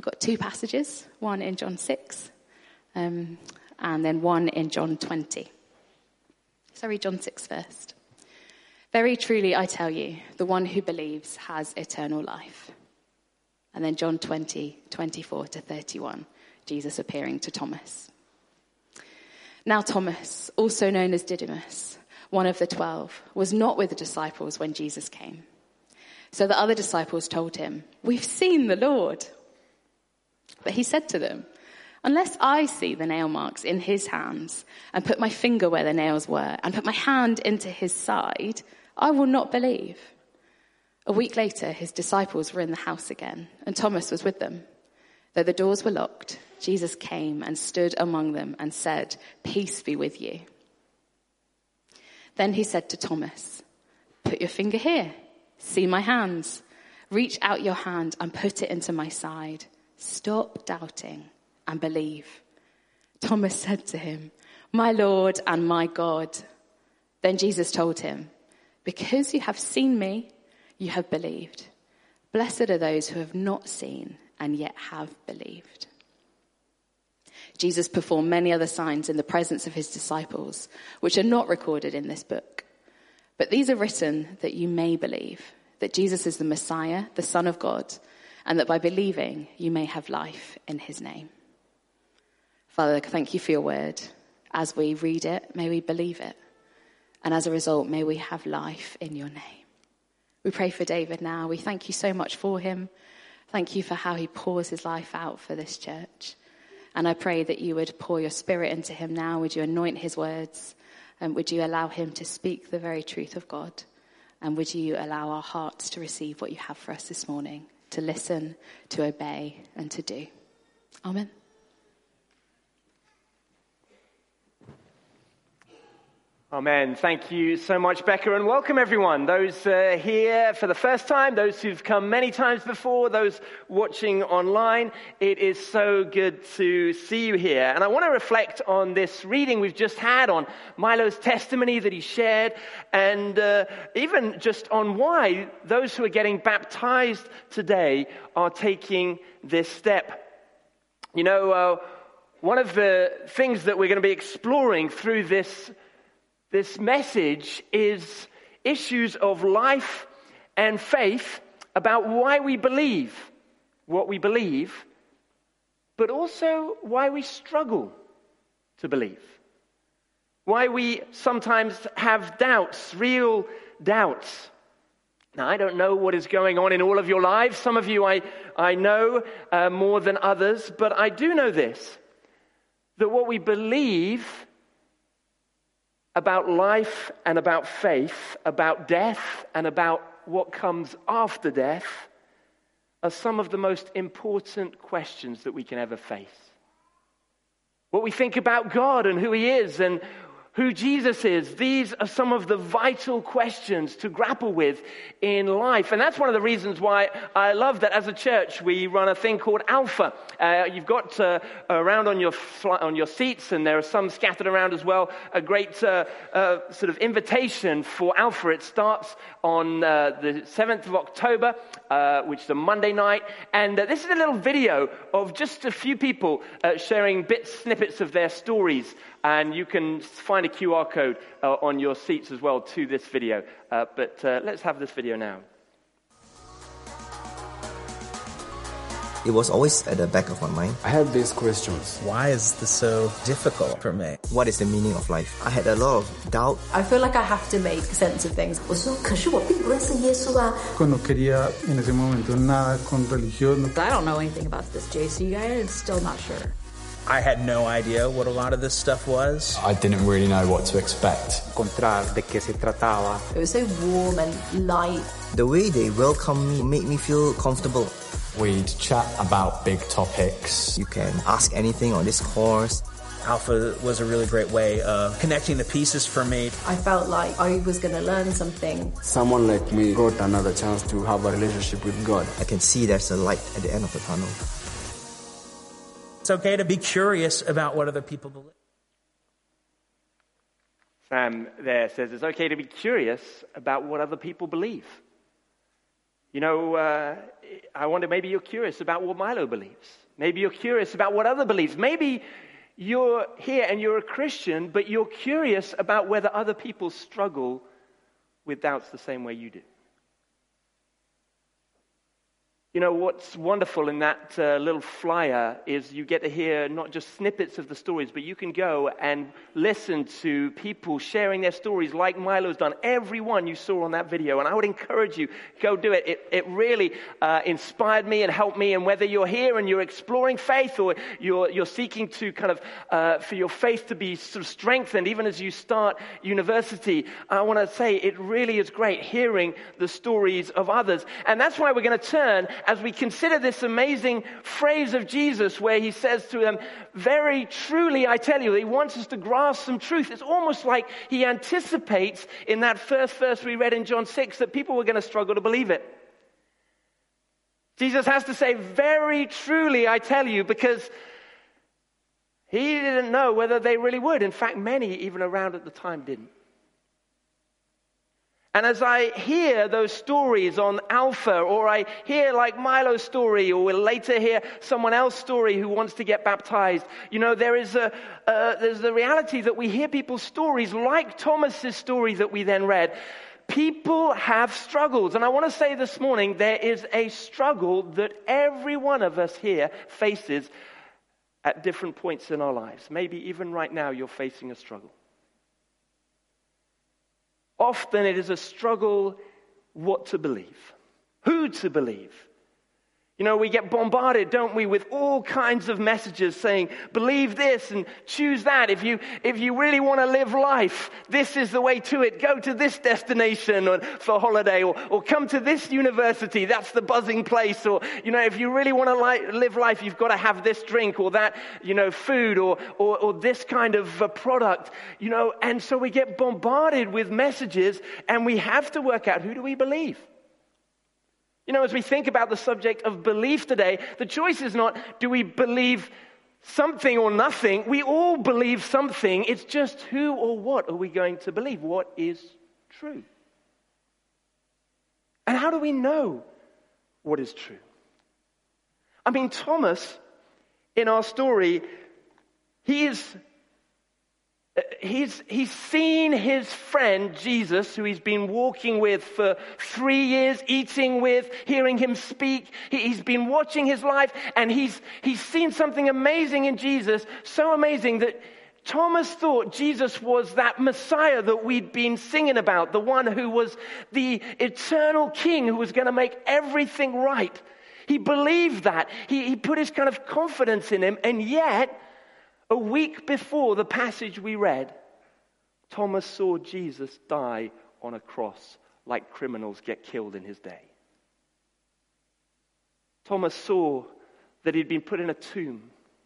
We've got two passages, one in John 6 and then one in John 20. So read John 6 first. Very truly, I tell you, the one who believes has eternal life. And then John 20, 24 to 31, Jesus appearing to Thomas. Now Thomas, also known as Didymus, one of the 12, was not with the disciples when Jesus came. So the other disciples told him, "We've seen the Lord." But he said to them, "Unless I see the nail marks in his hands and put my finger where the nails were and put my hand into his side, I will not believe." A week later, his disciples were in the house again, and Thomas was with them. Though the doors were locked, Jesus came and stood among them and said, "Peace be with you." Then he said to Thomas, "Put your finger here. See my hands. Reach out your hand and put it into my side. Stop doubting and believe." Thomas said to him, "My Lord and my God." Then Jesus told him, "Because you have seen me, you have believed. Blessed are those who have not seen and yet have believed." Jesus performed many other signs in the presence of his disciples, which are not recorded in this book. But these are written that you may believe that Jesus is the Messiah, the Son of God, and that by believing you may have life in his name. Father, thank you for your word. As we read it, may we believe it. And as a result, may we have life in your name. We pray for David now. We thank you so much for him. Thank you for how he pours his life out for this church. And I pray that you would pour your spirit into him now. Would you anoint his words? And would you allow him to speak the very truth of God? And would you allow our hearts to receive what you have for us this morning, to listen, to obey, and to do? Amen. Amen. Thank you so much, Becca, and welcome everyone. Those here for the first time, those who've come many times before, those watching online. It is so good to see you here. And I want to reflect on this reading we've just had, on Milo's testimony that he shared, and even just on why those who are getting baptized today are taking this step. You know, one of the things that we're going to be exploring through this message is issues of life and faith about why we believe what we believe, but also why we struggle to believe. Why we sometimes have doubts, real doubts. Now, I don't know what is going on in all of your lives. Some of you I know more than others, but I do know this, that what we believe about life and about faith, about death and about what comes after death, are some of the most important questions that we can ever face. What we think about God and who he is and who Jesus is, these are some of the vital questions to grapple with in life. And that's one of the reasons why I love that as a church we run a thing called Alpha. You've got around on your seats, and there are some scattered around as well, a great sort of invitation for Alpha. It starts on the 7th of October, which is a Monday night. And this is a little video of just a few people sharing snippets of their stories. And you can find a QR code on your seats as well to this video. But let's have this video now. It was always at the back of my mind. I had these questions. Why is this so difficult for me? What is the meaning of life? I had a lot of doubt. I feel like I have to make sense of things. No quería en ese momento nada con religión. I don't know anything about this JC guy, and still not sure. I had no idea what a lot of this stuff was. I didn't really know what to expect. Encontrar de qué se trataba. It was so warm and light. The way they welcomed me made me feel comfortable. We'd chat about big topics. You can ask anything on this course. Alpha was a really great way of connecting the pieces for me. I felt like I was going to learn something. Someone like me got another chance to have a relationship with God. I can see there's a light at the end of the tunnel. It's okay to be curious about what other people believe. Sam there says it's okay to be curious about what other people believe. You know, I wonder, maybe you're curious about what Milo believes. Maybe you're curious about what other believes. Maybe you're here and you're a Christian, but you're curious about whether other people struggle with doubts the same way you do. You know, what's wonderful in that little flyer is you get to hear not just snippets of the stories, but you can go and listen to people sharing their stories like Milo's done. Every one you saw on that video. And I would encourage you, go do it. It really inspired me and helped me. And whether you're here and you're exploring faith or you're seeking to kind of, for your faith to be sort of strengthened, even as you start university, I want to say it really is great hearing the stories of others. And that's why we're going to turn as we consider this amazing phrase of Jesus where he says to them, very truly I tell you, he wants us to grasp some truth. It's almost like he anticipates in that first verse we read in John 6 that people were going to struggle to believe it. Jesus has to say, very truly I tell you, because he didn't know whether they really would. In fact, many even around at the time didn't. And as I hear those stories on Alpha, or I hear like Milo's story, or we'll later hear someone else's story who wants to get baptized, you know, there's the reality that we hear people's stories like Thomas's story that we then read. People have struggles. And I want to say this morning, there is a struggle that every one of us here faces at different points in our lives. Maybe even right now you're facing a struggle. Often it is a struggle what to believe, who to believe. You know, we get bombarded, don't we, with all kinds of messages saying, believe this and choose that. If you really want to live life, this is the way to it. Go to this destination for holiday, or come to this university. That's the buzzing place. Or, you know, if you really want to live life, you've got to have this drink or that, you know, food or this kind of product. You know, and so we get bombarded with messages, and we have to work out, who do we believe? You know, as we think about the subject of belief today, the choice is not, do we believe something or nothing? We all believe something. It's just who or what are we going to believe? What is true? And how do we know what is true? I mean, Thomas, in our story, he's seen his friend Jesus, who he's been walking with for 3 years, eating with, hearing him speak. He's been watching his life, and he's seen something amazing in Jesus, so amazing that Thomas thought Jesus was that Messiah that we'd been singing about, the one who was the eternal King who was going to make everything right. He believed that. He put his kind of confidence in him, and yet, a week before the passage we read, Thomas saw Jesus die on a cross like criminals get killed in his day. Thomas saw that he'd been put in a tomb.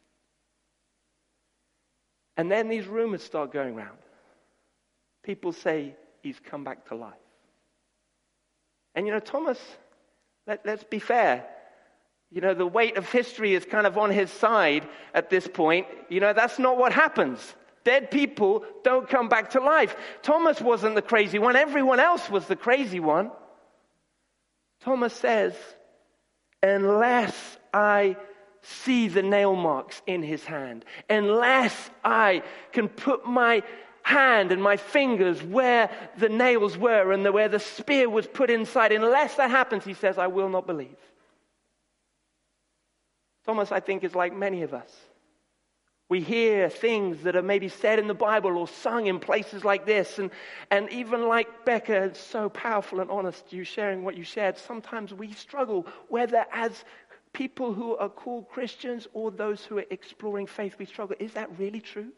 And then these rumors start going around. People say he's come back to life. And you know, Thomas, let's be fair. You know, the weight of history is kind of on his side at this point. You know, that's not what happens. Dead people don't come back to life. Thomas wasn't the crazy one. Everyone else was the crazy one. Thomas says, unless I see the nail marks in his hand, unless I can put my hand and my fingers where the nails were and where the spear was put inside, unless that happens, he says, I will not believe. Thomas, I think, is like many of us. We hear things that are maybe said in the Bible or sung in places like this. And even like Becca, it's so powerful and honest, you sharing what you shared. Sometimes we struggle, whether as people who are called Christians or those who are exploring faith, we struggle. Is that really true?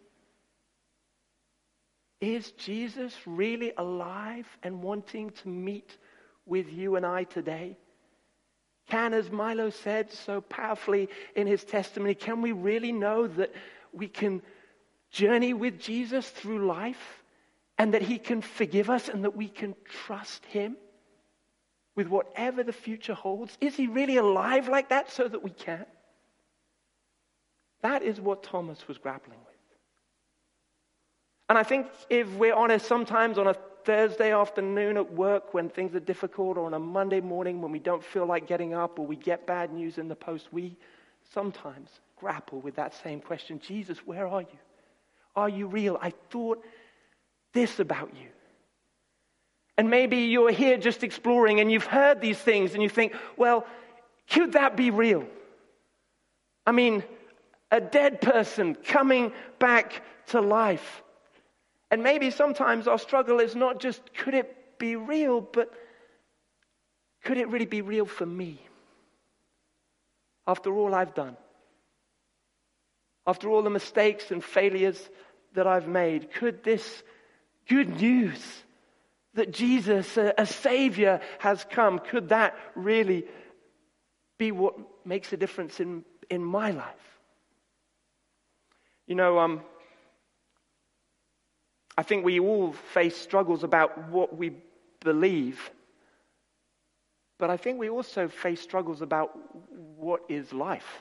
Is Jesus really alive and wanting to meet with you and I today? Can, as Milo said so powerfully in his testimony, can we really know that we can journey with Jesus through life and that he can forgive us and that we can trust him with whatever the future holds? Is he really alive like that so that we can? That is what Thomas was grappling with. And I think if we're honest, sometimes on a Thursday afternoon at work when things are difficult, or on a Monday morning when we don't feel like getting up, or we get bad news in the post, we sometimes grapple with that same question. Jesus, where are you? Are you real? I thought this about you. And maybe you're here just exploring and you've heard these things and you think, well, could that be real? I mean, a dead person coming back to life. And maybe sometimes our struggle is not just, could it be real, but could it really be real for me? After all I've done, after all the mistakes and failures that I've made, could this good news that Jesus, a Savior, has come, could that really be what makes a difference in my life? You know, I think we all face struggles about what we believe, but I think we also face struggles about what is life.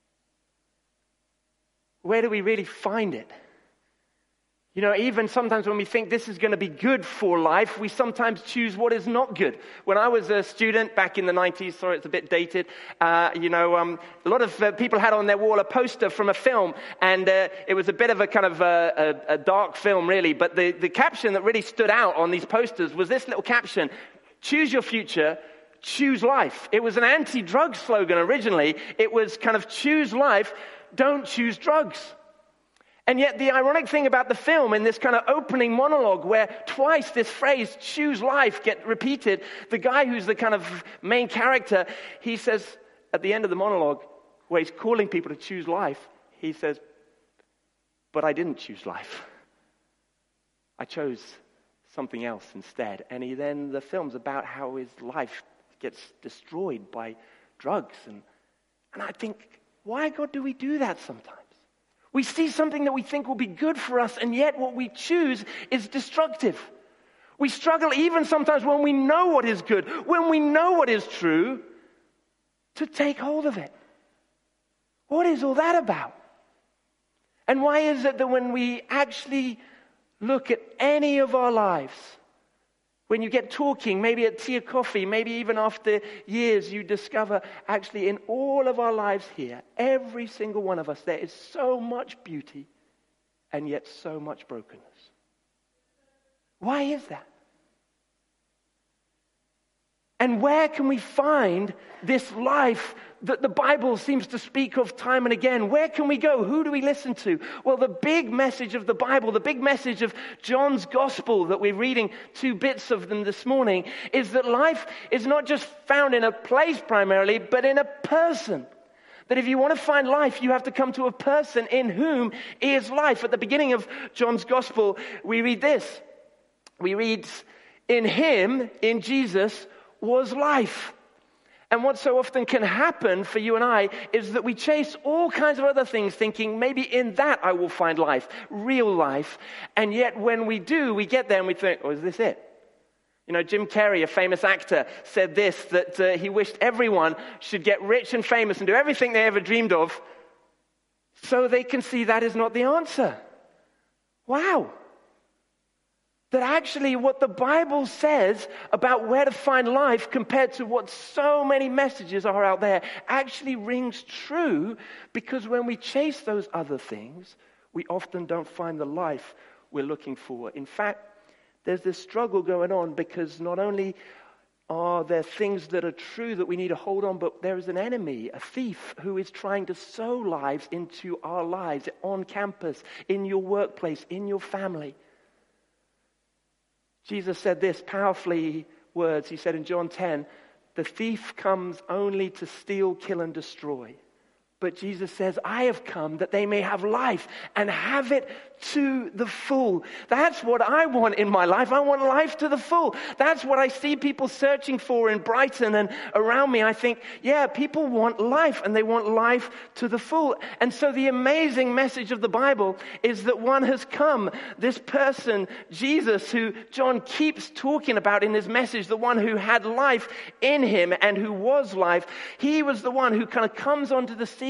Where do we really find it? You know, even sometimes when we think this is going to be good for life, we sometimes choose what is not good. When I was a student back in the 90s, sorry, it's a bit dated, a lot of people had on their wall a poster from a film, and it was a bit of a kind of a dark film, really, but the caption that really stood out on these posters was this little caption: choose your future, choose life. It was an anti-drug slogan originally. It was kind of choose life, don't choose drugs. And yet the ironic thing about the film, in this kind of opening monologue where twice this phrase, choose life, get repeated, the guy who's the kind of main character, he says at the end of the monologue, where he's calling people to choose life, he says, but I didn't choose life. I chose something else instead. And the film's about how his life gets destroyed by drugs. And I think, why, God, do we do that sometimes? We see something that we think will be good for us, and yet what we choose is destructive. We struggle even sometimes when we know what is good, when we know what is true, to take hold of it. What is all that about? And why is it that when we actually look at any of our lives, when you get talking, maybe at tea or coffee, maybe even after years, you discover actually in all of our lives here, every single one of us, there is so much beauty and yet so much brokenness. Why is that? And where can we find this life that the Bible seems to speak of time and again? Where can we go? Who do we listen to? Well, the big message of the Bible, the big message of John's Gospel that we're reading 2 bits of them this morning, is that life is not just found in a place primarily, but in a person. That if you want to find life, you have to come to a person in whom is life. At the beginning of John's Gospel, we read this. We read, in him, in Jesus, was life. And what so often can happen for you and I is that we chase all kinds of other things thinking maybe in that I will find life, real life. And yet when we do, we get there and we think, oh, is this it? You know, Jim Carrey, a famous actor, said this, that he wished everyone should get rich and famous and do everything they ever dreamed of so they can see that is not the answer. Wow. That actually what the Bible says about where to find life compared to what so many messages are out there actually rings true, because when we chase those other things, we often don't find the life we're looking for. In fact, there's this struggle going on because not only are there things that are true that we need to hold on, but there is an enemy, a thief, who is trying to sow lives into our lives on campus, in your workplace, in your family. Jesus said this powerfully words. He said in John 10, the thief comes only to steal, kill, and destroy. But Jesus says, I have come that they may have life and have it to the full. That's what I want in my life. I want life to the full. That's what I see people searching for in Brighton and around me. I think, yeah, people want life, and they want life to the full. And so the amazing message of the Bible is that one has come, this person, Jesus, who John keeps talking about in his message, the one who had life in him and who was life. He was the one who kind of comes onto the scene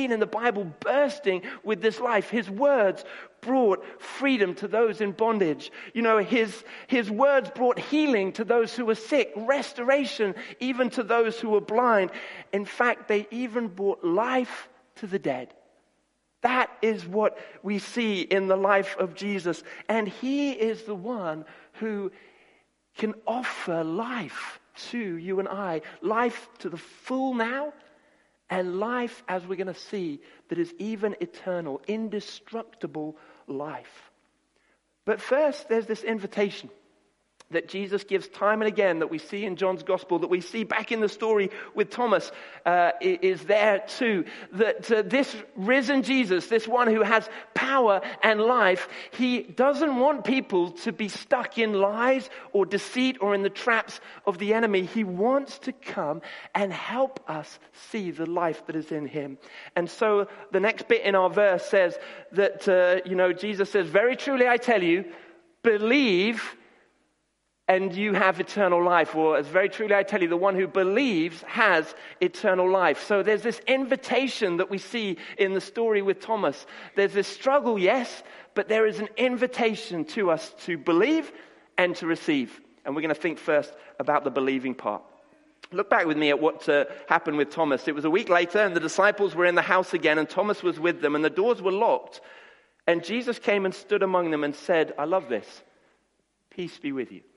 seen in the Bible bursting with this life. His words brought freedom to those in bondage. You know, his words brought healing to those who were sick, restoration even to those who were blind. In fact, they even brought life to the dead. That is what we see in the life of Jesus. And he is the one who can offer life to you and I. Life to the full now, and life, as we're going to see, that is even eternal, indestructible life. But first, there's this invitation that Jesus gives time and again, that we see in John's gospel, that we see back in the story with Thomas, is there too. That this risen Jesus, this one who has power and life, he doesn't want people to be stuck in lies or deceit or in the traps of the enemy. He wants to come and help us see the life that is in him. And so the next bit in our verse says that, Jesus says, "Very truly I tell you, believe and you have eternal life." Or, "As very truly I tell you, the one who believes has eternal life." So there's this invitation that we see in the story with Thomas. There's this struggle, yes, but there is an invitation to us to believe and to receive. And we're going to think first about the believing part. Look back with me at what happened with Thomas. It was a week later, and the disciples were in the house again, and Thomas was with them, and the doors were locked. And Jesus came and stood among them and said, I love this, "Peace be with you."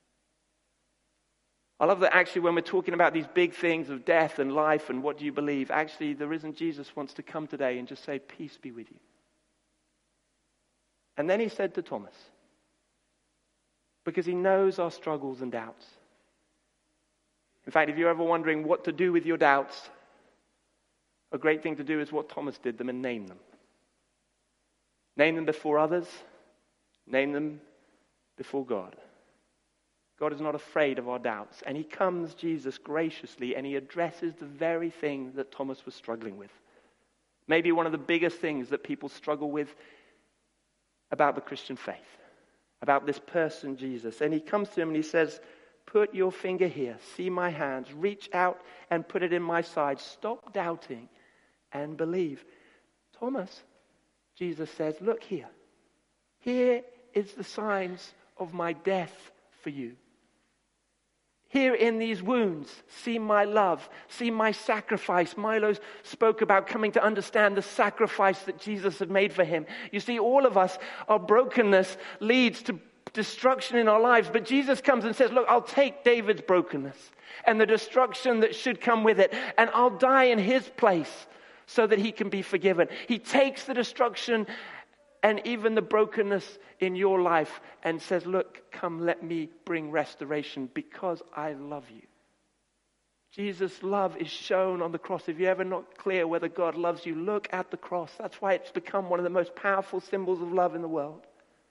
I love that actually when we're talking about these big things of death and life and what do you believe, actually the risen Jesus wants to come today and just say, "Peace be with you." And then he said to Thomas, because he knows our struggles and doubts. In fact, if you're ever wondering what to do with your doubts, a great thing to do is what Thomas did them and name them. Name them before others. Name them before God. God is not afraid of our doubts. And he comes, Jesus, graciously, and he addresses the very thing that Thomas was struggling with. Maybe one of the biggest things that people struggle with about the Christian faith, about this person, Jesus. And he comes to him and he says, "Put your finger here, see my hands, reach out and put it in my side. Stop doubting and believe." Thomas, Jesus says, "Look here. Here is the signs of my death for you. Here in these wounds, see my love, see my sacrifice." Milo spoke about coming to understand the sacrifice that Jesus had made for him. You see, all of us, our brokenness leads to destruction in our lives. But Jesus comes and says, "Look, I'll take David's brokenness and the destruction that should come with it, and I'll die in his place so that he can be forgiven." He takes the destruction and even the brokenness in your life and says, "Look, come, let me bring restoration because I love you." Jesus' love is shown on the cross. If you're ever not clear whether God loves you, look at the cross. That's why it's become one of the most powerful symbols of love in the world.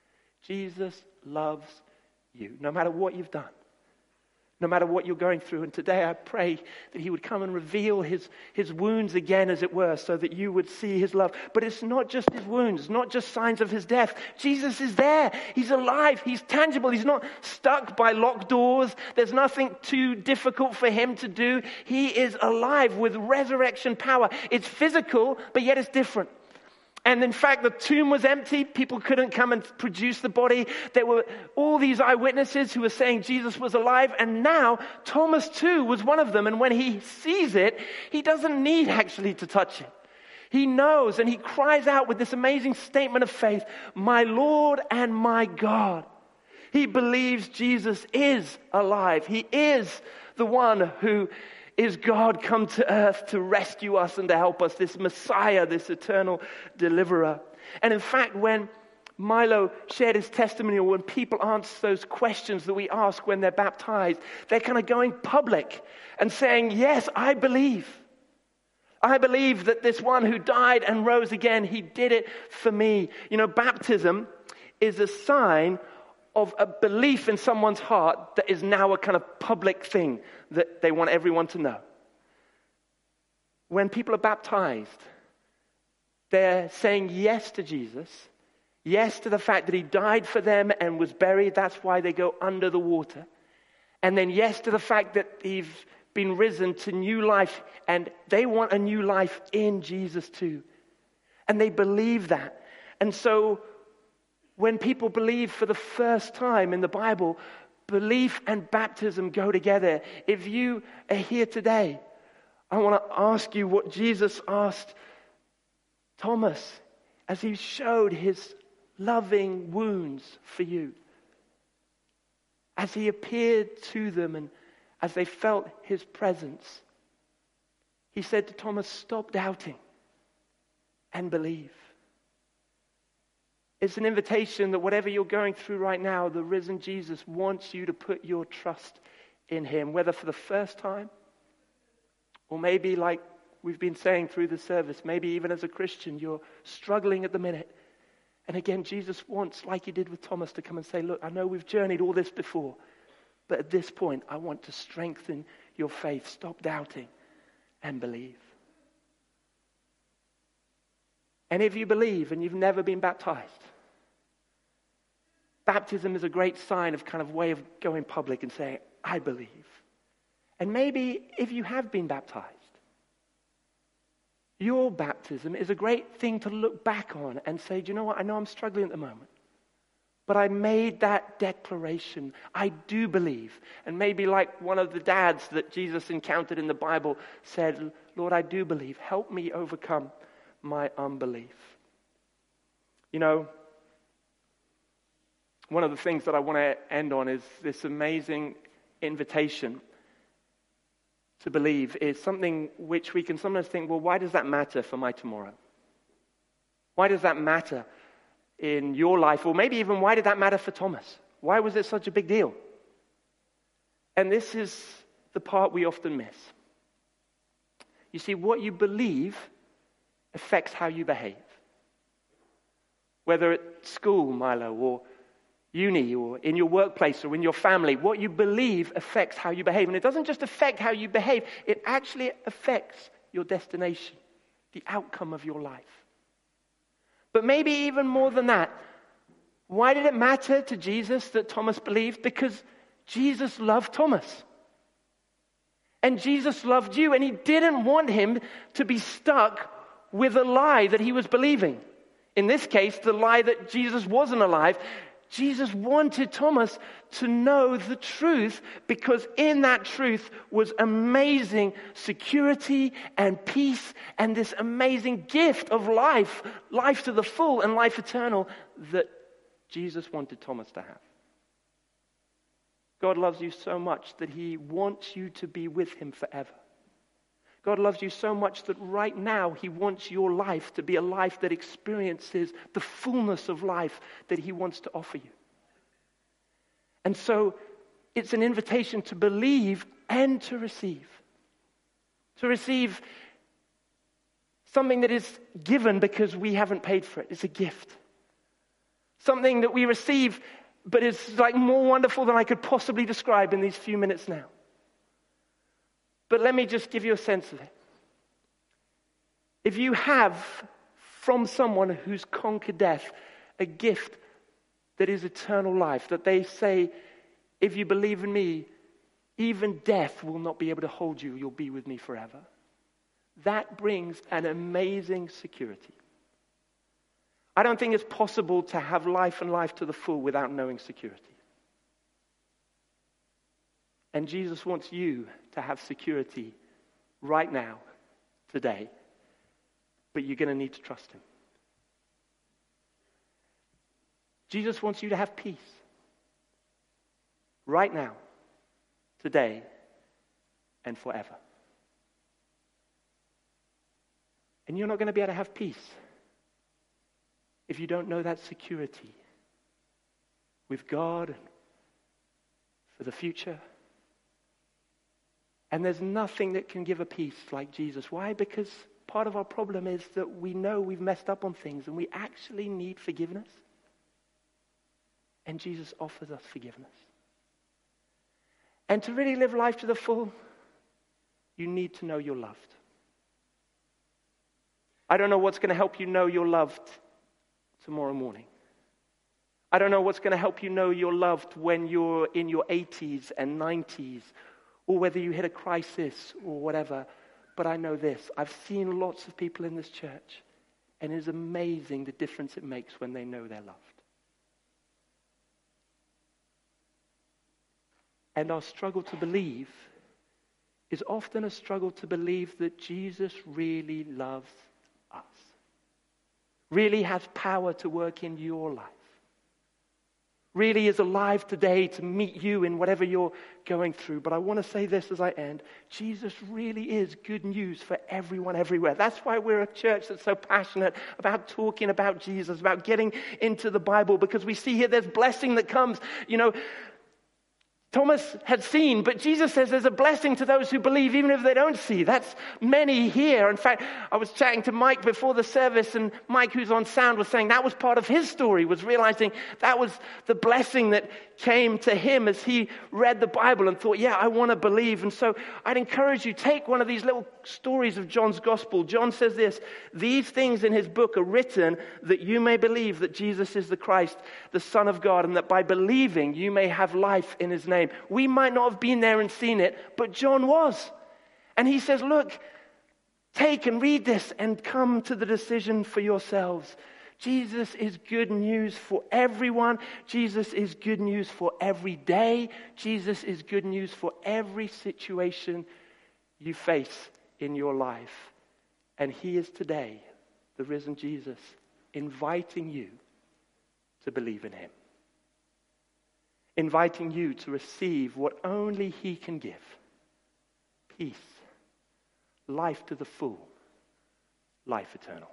Jesus loves you, no matter what you've done, no matter what you're going through. And today I pray that he would come and reveal his wounds again, as it were, so that you would see his love. But it's not just his wounds, not just signs of his death. Jesus is there. He's alive. He's tangible. He's not stuck by locked doors. There's nothing too difficult for him to do. He is alive with resurrection power. It's physical, but yet it's different. And in fact, the tomb was empty. People couldn't come and produce the body. There were all these eyewitnesses who were saying Jesus was alive. And now Thomas too was one of them. And when he sees it, he doesn't need actually to touch it. He knows, and he cries out with this amazing statement of faith, "My Lord and my God." He believes Jesus is alive. He is the one who is God come to earth to rescue us and to help us, this Messiah, this eternal deliverer. And in fact, when Milo shared his testimony, or when people answer those questions that we ask when they're baptized, they're kind of going public and saying, "Yes, I believe. I believe that this one who died and rose again, he did it for me." You know, baptism is a sign of a belief in someone's heart that is now a kind of public thing that they want everyone to know. When people are baptized, they're saying yes to Jesus, yes to the fact that he died for them and was buried. That's why they go under the water. And then yes to the fact that he's been risen to new life, and they want a new life in Jesus too. And they believe that. And so when people believe for the first time in the Bible, belief and baptism go together. If you are here today, I want to ask you what Jesus asked Thomas as he showed his loving wounds for you. As he appeared to them and as they felt his presence, he said to Thomas, stop doubting and believe. It's an invitation that whatever you're going through right now, the risen Jesus wants you to put your trust in him, whether for the first time or maybe like we've been saying through the service, maybe even as a Christian, you're struggling at the minute. And again, Jesus wants, like he did with Thomas, to come and say, look, I know we've journeyed all this before, but at this point, I want to strengthen your faith. Stop doubting and believe. And if you believe and you've never been baptized, baptism is a great sign of kind of way of going public and saying, I believe. And maybe if you have been baptized, your baptism is a great thing to look back on and say, do you know what? I know I'm struggling at the moment, but I made that declaration. I do believe. And maybe like one of the dads that Jesus encountered in the Bible said, Lord, I do believe. Help me overcome my unbelief. You know, one of the things that I want to end on is this amazing invitation to believe is something which we can sometimes think, well, why does that matter for my tomorrow? Why does that matter in your life? Or maybe even why did that matter for Thomas? Why was it such a big deal? And this is the part we often miss. You see, what you believe affects how you behave. Whether at school, Milo, or uni, or in your workplace, or in your family, what you believe affects how you behave. And it doesn't just affect how you behave, it actually affects your destination, the outcome of your life. But maybe even more than that, why did it matter to Jesus that Thomas believed? Because Jesus loved Thomas. And Jesus loved you, and he didn't want him to be stuck with a lie that he was believing. In this case, the lie that Jesus wasn't alive. Jesus wanted Thomas to know the truth, because in that truth was amazing security and peace and this amazing gift of life, life to the full and life eternal that Jesus wanted Thomas to have. God loves you so much that he wants you to be with him forever. God loves you so much that right now he wants your life to be a life that experiences the fullness of life that he wants to offer you. And so it's an invitation to believe and to receive. To receive something that is given because we haven't paid for it. It's a gift. Something that we receive, but it's like more wonderful than I could possibly describe in these few minutes now. But let me just give you a sense of it. If you have from someone who's conquered death a gift that is eternal life, that they say, if you believe in me, even death will not be able to hold you, you'll be with me forever. That brings an amazing security. I don't think it's possible to have life and life to the full without knowing security. And Jesus wants you to have security right now, today. But you're going to need to trust him. Jesus wants you to have peace right now, today, and forever. And you're not going to be able to have peace if you don't know that security with God and for the future. And there's nothing that can give a peace like Jesus. Why? Because part of our problem is that we know we've messed up on things and we actually need forgiveness. And Jesus offers us forgiveness. And to really live life to the full, you need to know you're loved. I don't know what's going to help you know you're loved tomorrow morning. I don't know what's going to help you know you're loved when you're in your 80s and 90s, or whether you hit a crisis or whatever. But I know this. I've seen lots of people in this church, and it is amazing the difference it makes when they know they're loved. And our struggle to believe is often a struggle to believe that Jesus really loves us, really has power to work in your life, really is alive today to meet you in whatever you're going through. But I want to say this as I end. Jesus really is good news for everyone everywhere. That's why we're a church that's so passionate about talking about Jesus, about getting into the Bible, because we see here there's blessing that comes. You know, Thomas had seen, but Jesus says there's a blessing to those who believe even if they don't see. That's many here. In fact, I was chatting to Mike before the service, and Mike, who's on sound, was saying that was part of his story, was realizing that was the blessing that came to him as he read the Bible and thought, yeah, I want to believe. And so I'd encourage you, take one of these little stories of John's gospel. John says this: these things in his book are written that you may believe that Jesus is the Christ, the Son of God, and that by believing you may have life in his name. We might not have been there and seen it, but John was. And he says, look, take and read this and come to the decision for yourselves. Jesus is good news for everyone. Jesus is good news for every day. Jesus is good news for every situation you face in your life. And he is today, the risen Jesus, inviting you to believe in him. Inviting you to receive what only he can give. Peace, life to the full, life eternal.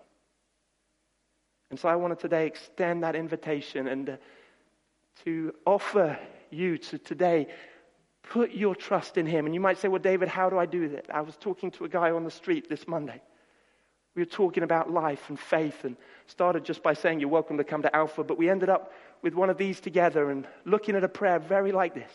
And so I want to today extend that invitation and to offer you to today put your trust in him. And you might say, well, David, how do I do that? I was talking to a guy on the street this Monday. We were talking about life and faith, and started just by saying, you're welcome to come to Alpha, but we ended up with one of these together and looking at a prayer very like this.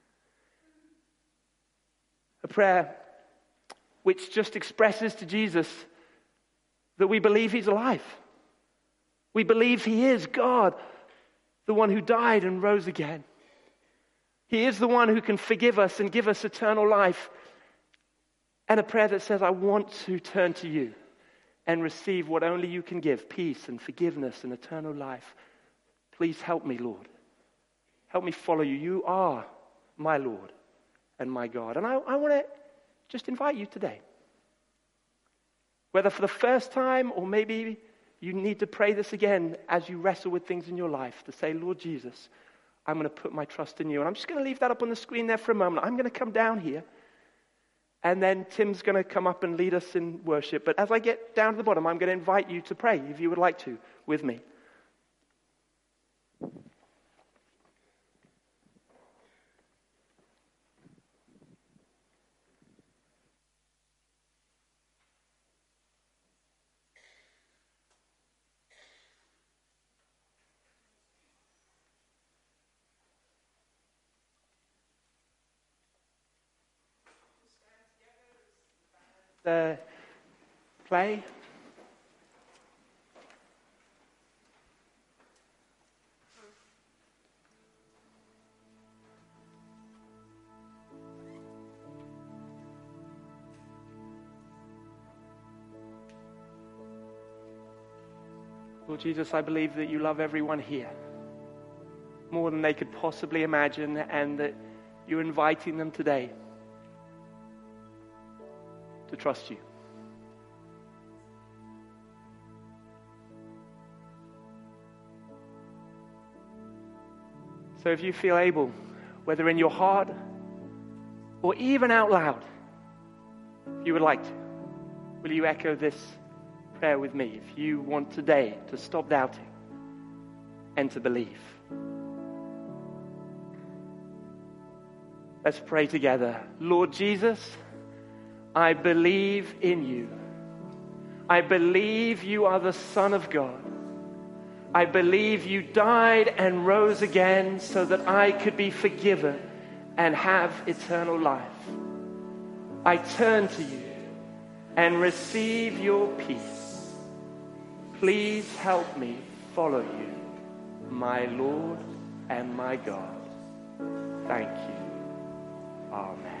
A prayer which just expresses to Jesus that we believe he's alive. We believe he is God, the one who died and rose again. He is the one who can forgive us and give us eternal life. And a prayer that says, I want to turn to you and receive what only you can give, peace and forgiveness and eternal life. Please help me, Lord. Help me follow you. You are my Lord and my God. And I want to just invite you today, whether for the first time or maybe you need to pray this again as you wrestle with things in your life, to say, Lord Jesus, I'm going to put my trust in you. And I'm just going to leave that up on the screen there for a moment. I'm going to come down here, and then Tim's going to come up and lead us in worship. But as I get down to the bottom, I'm going to invite you to pray, if you would like to, with me. Play. Lord Jesus, I believe that you love everyone here more than they could possibly imagine, and that you're inviting them today to trust you. So if you feel able, whether in your heart or even out loud, if you would like to, will you echo this prayer with me? If you want today to stop doubting and to believe. Let's pray together. Lord Jesus, I believe in you. I believe you are the Son of God. I believe you died and rose again so that I could be forgiven and have eternal life. I turn to you and receive your peace. Please help me follow you, my Lord and my God. Thank you. Amen.